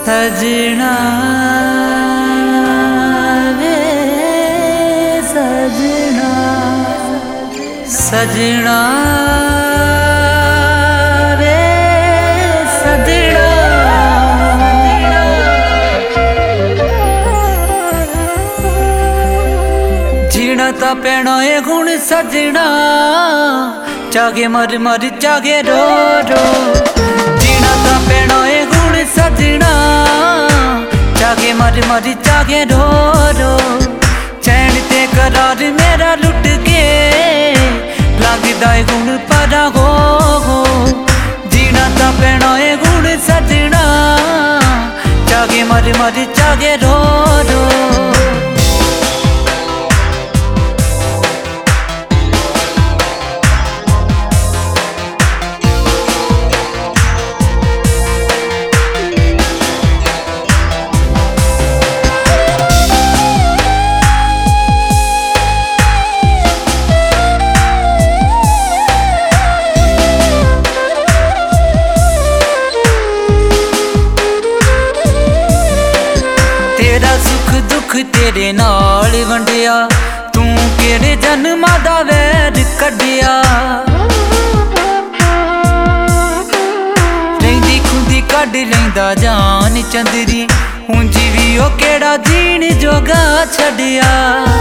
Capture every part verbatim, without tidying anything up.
सजना वे सजना सजना वे सजना जीना ता पैना है गुण सजना जागे मर मर जागे रो रो जीना ता पैना है गुण सजना जागे मर मर जागे रो रो चैन ते करार मेरा लुट के लगदा है गुण परा हो हो जीना ता पैना है गुण सजना जागे मर मर जागे रो रो तेरा सुख दुख तेरे नाल वंडिया तू केड़े जन्मां दा वैर कढिया रहिंदी खुंदी कढ लैंदा जान चंदरी ऊंजी भी ओ केड़ा जीण जोगा छड़िया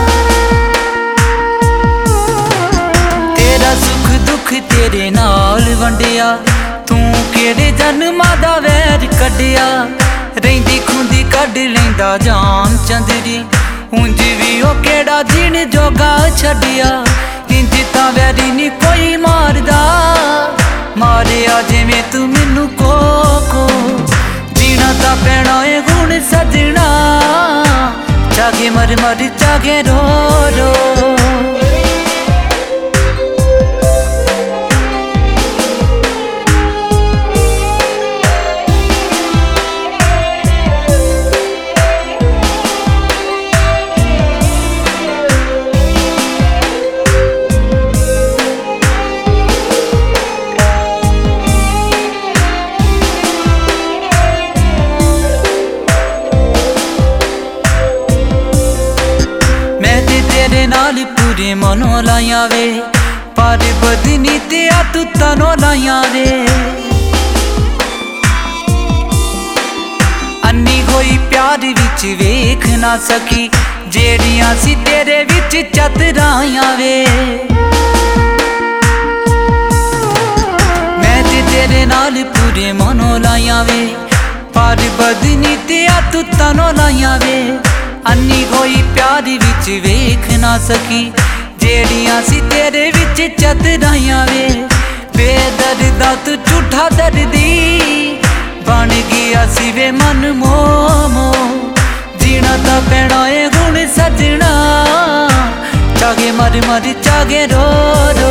तेरा सुख दुख तेरे नाल वंडिया तू केड़े जन्मां दा वैर कढिया रहिंदी खुंदी कढ लैंदा जान चंदरी ऊंज भी ओ केड़ा जीण जोगा छड़िया इंज तां वैरी नी कोई मारदा मारिया जिवें तू मैनू को को जीना तां पैना है गुण सजना जागे मर मर जागे रो रो तेरे नाल पूरे मनो लाया वे पर बदनी ते तू तनो लाया वे अन्नी होई प्यार विच वेख ना सकी जेड़ियां सी तेरे विच चतराया वे मैं ते तेरे नाल पूरे मनो लाया वे पर बदनी ते तू तनो लाया वे अन्नी होई प्यार विच वेख ना सकी जेड़ियां सी तेरे विच चतराया वे बेदर्दा तू झूठा दर्दी बन गया सी वे मन मोमो जीना ता पैना है गुण सजना जागे मर मर जागे रो रो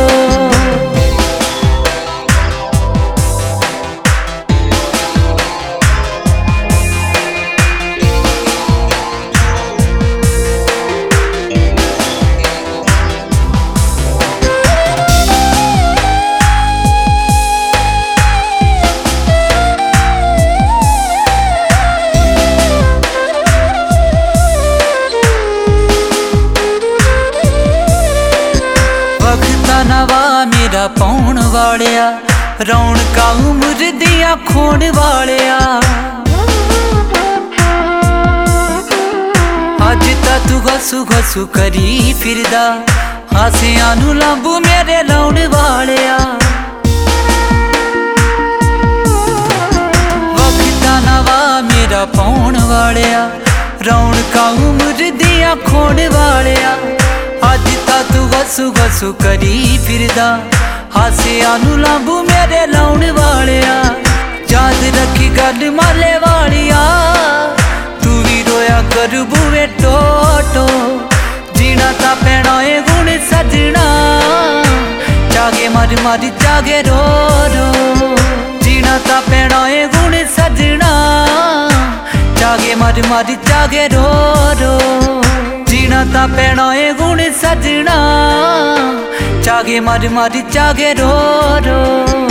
नवा मेरा पाउण वालिया रौनका उम्र दिया खोण वालिया अज ता तू गसू गसू करी फिरदा हासियां नू लांबू मेरे लाउण वालिया वक्ता नवा मेरा पाउण वालिया रौनका उम्र दिया खोण वालिया अज ता तू गसू गसू करी फिरदा हासियां नू लांबू मेरे लाउण वालिया याद रखी गल माले वालिया तू भी रोया कर बुए टोटो जीना ता पैना है गुण सजना जागे मर मर जागे रो रो जीना ता पैना है गुण सजना जागे मर मर जागे रो रो जीना ता पैना है गुण सजना जागे मर मर जागे रो रो।